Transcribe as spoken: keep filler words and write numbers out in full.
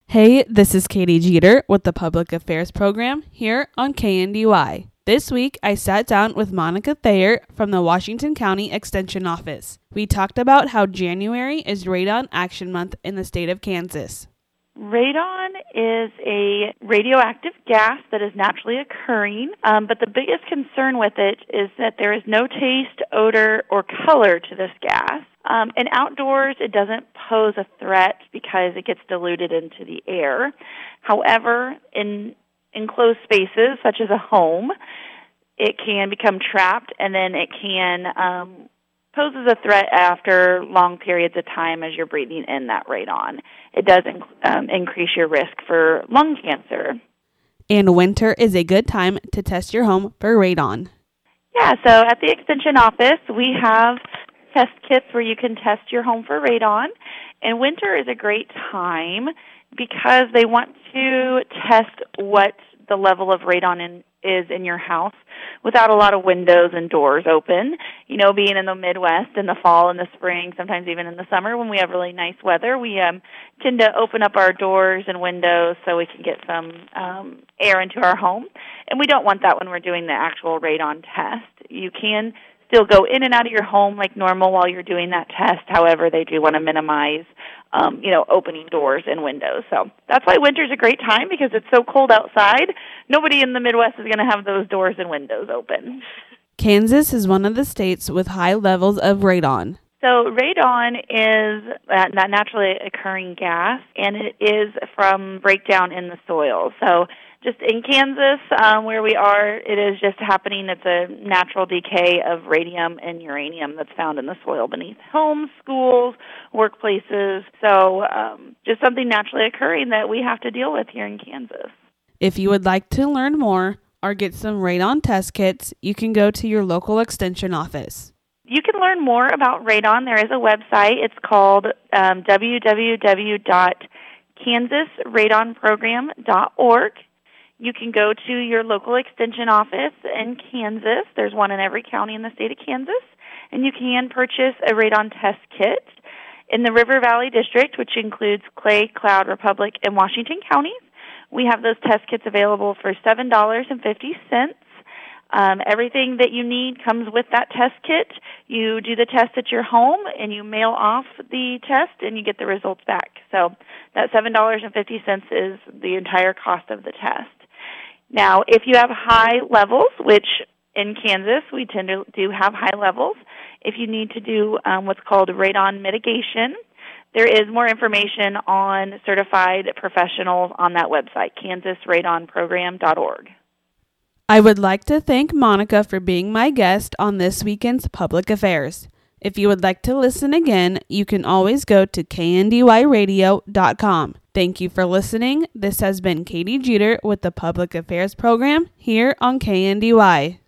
Hey, this is Katie Jeter with the Public Affairs Program here on K N D Y. This week, I sat down with Monica Thayer from the Washington County Extension Office. We talked about how January is Radon Action Month in the state of Kansas. Radon is a radioactive gas that is naturally occurring, um, but the biggest concern with it is that there is no taste, odor, or color to this gas. Um, and outdoors, it doesn't pose a threat because it gets diluted into the air. However, in enclosed spaces, such as a home, it can become trapped, and then it can um, pose as a threat after long periods of time as you're breathing in that radon. It does inc- um, increase your risk for lung cancer. And winter is a good time to test your home for radon. Yeah, so at the Extension office, we have test kits where you can test your home for radon. And winter is a great time because they want to test what the level of radon in, is in your house without a lot of windows and doors open. You know, being in the Midwest in the fall and the spring, sometimes even in the summer when we have really nice weather, we um, tend to open up our doors and windows so we can get some um, air into our home. And we don't want that when we're doing the actual radon test. You can still go in and out of your home like normal while you're doing that test. However, they do want to minimize, um, you know, opening doors and windows. So that's why winter's a great time, because it's so cold outside. Nobody in the Midwest is going to have those doors and windows open. Kansas is one of the states with high levels of radon. So radon is a naturally occurring gas, and it is from breakdown in the soil. So just in Kansas, um, where we are, it is just happening. It's a natural decay of radium and uranium that's found in the soil beneath homes, schools, workplaces. So um, just something naturally occurring that we have to deal with here in Kansas. If you would like to learn more or get some radon test kits, you can go to your local extension office. You can learn more about radon. There is a website. It's called um, w w w dot kansas radon program dot org. You can go to your local extension office in Kansas. There's one in every county in the state of Kansas. And you can purchase a radon test kit. In the River Valley District, which includes Clay, Cloud, Republic, and Washington counties, we have those test kits available for seven dollars and fifty cents. Um, everything that you need comes with that test kit. You do the test at your home, and you mail off the test, and you get the results back. So that seven dollars and fifty cents is the entire cost of the test. Now, if you have high levels, which in Kansas we tend to do have high levels, if you need to do um, what's called radon mitigation, there is more information on certified professionals on that website, kansas radon program dot org. I would like to thank Monica for being my guest on this weekend's Public Affairs. If you would like to listen again, you can always go to k n d y radio dot com. Thank you for listening. This has been Katie Jeter with the Public Affairs Program here on K N D Y.